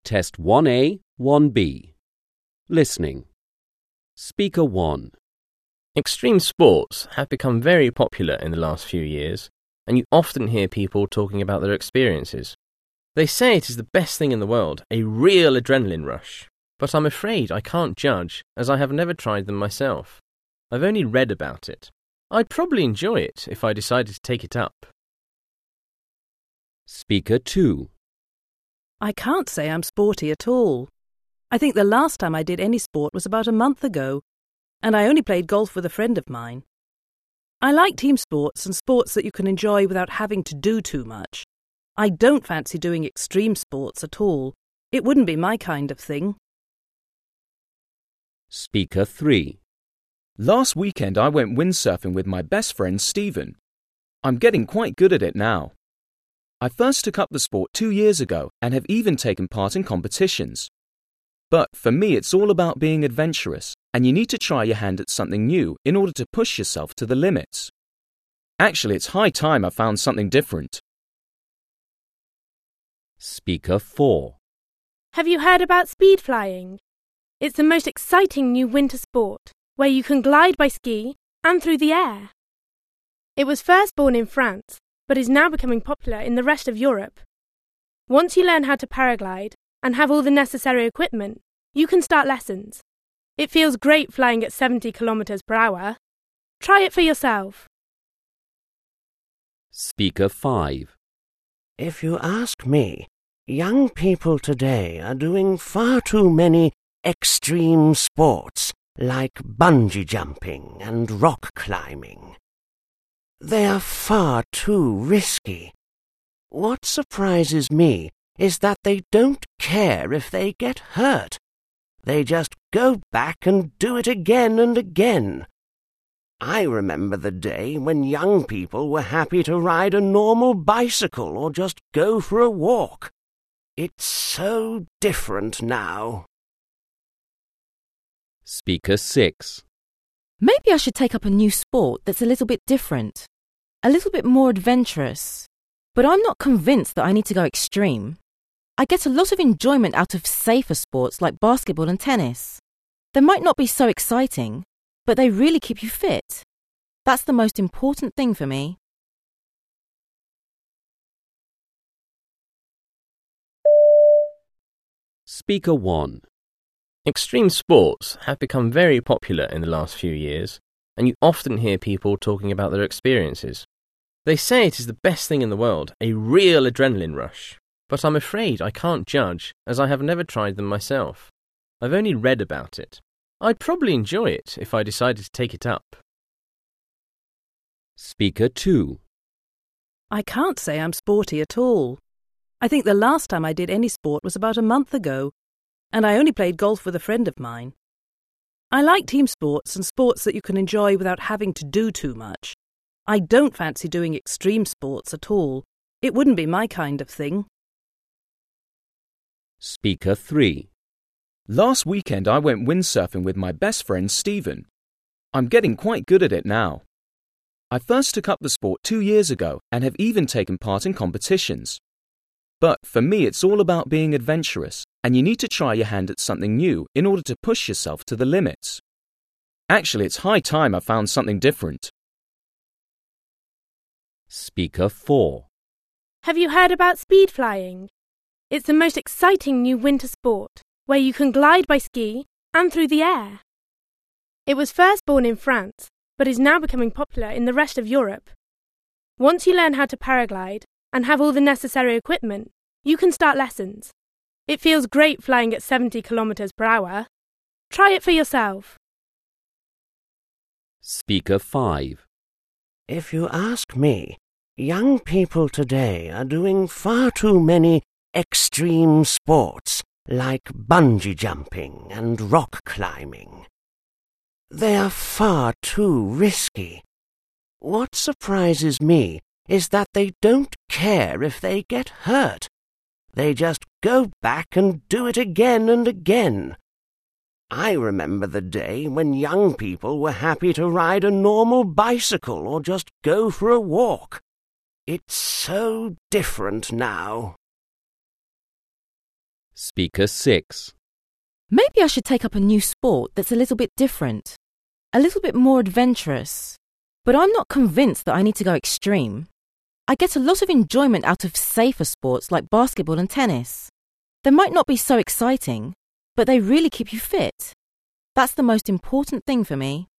Test 1A, 1B. Listening. Speaker 1. Extreme sports have become very popular in the last few years, and you often hear people talking about their experiences. They say it is the best thing in the world, a real adrenaline rush, but I'm afraid I can't judge as I have never tried them myself. I've only read about it. I'd probably enjoy it if I decided to take it up. Speaker 2. I can't say I'm sporty at all. I think the last time I did any sport was about a month ago, and I only played golf with a friend of mine. I like team sports and sports that you can enjoy without having to do too much. I don't fancy doing extreme sports at all. It wouldn't be my kind of thing. Speaker 3. Last weekend I went windsurfing with my best friend Stephen. I'm getting quite good at it now. I first took up the sport 2 years ago and have even taken part in competitions. But for me it's all about being adventurous, and you need to try your hand at something new in order to push yourself to the limits. Actually, it's high time I found something different. Speaker 4. Have you heard about speed flying? It's the most exciting new winter sport, where you can glide by ski and through the air. It was first born in France, but is now becoming popular in the rest of Europe. Once you learn how to paraglide and have all the necessary equipment, you can start lessons. It feels great flying at 70 kilometers per hour. Try it for yourself. Speaker 5. If you ask me, young people today are doing far too many extreme sports like bungee jumping and rock climbing. They are far too risky. What surprises me is that they don't care if they get hurt. They just go back and do it again and again. I remember the day when young people were happy to ride a normal bicycle or just go for a walk. It's so different now. Speaker 6. Maybe I should take up a new sport that's a little bit different, a little bit more adventurous. But I'm not convinced that I need to go extreme. I get a lot of enjoyment out of safer sports like basketball and tennis. They might not be so exciting, but they really keep you fit. That's the most important thing for me. Speaker 1. Extreme sports have become very popular in the last few years, and you often hear people talking about their experiences. They say it is the best thing in the world, a real adrenaline rush, but I'm afraid I can't judge as I have never tried them myself. I've only read about it. I'd probably enjoy it if I decided to take it up. Speaker 2. I can't say I'm sporty at all. I think the last time I did any sport was about a month ago, and I only played golf with a friend of mine. I like team sports and sports that you can enjoy without having to do too much. I don't fancy doing extreme sports at all. It wouldn't be my kind of thing. Speaker 3. Last weekend I went windsurfing with my best friend Stephen. I'm getting quite good at it now. I first took up the sport 2 years ago and have even taken part in competitions. But for me it's all about being adventurous, and you need to try your hand at something new in order to push yourself to the limits. Actually, it's high time I found something different. Speaker 4. Have you heard about speed flying? It's the most exciting new winter sport, where you can glide by ski and through the air. It was first born in France, but is now becoming popular in the rest of Europe. Once you learn how to paraglide and have all the necessary equipment, you can start lessons. It feels great flying at 70 kilometers per hour. Try it for yourself. Speaker 5. If you ask me, young people today are doing far too many extreme sports like bungee jumping and rock climbing. They are far too risky. What surprises me is that they don't care if they get hurt. They just go back and do it again and again. I remember the day when young people were happy to ride a normal bicycle or just go for a walk. It's so different now. Speaker 6. Maybe I should take up a new sport that's a little bit different, a little bit more adventurous. But I'm not convinced that I need to go extreme. I get a lot of enjoyment out of safer sports like basketball and tennis. They might not be so exciting, but they really keep you fit. That's the most important thing for me.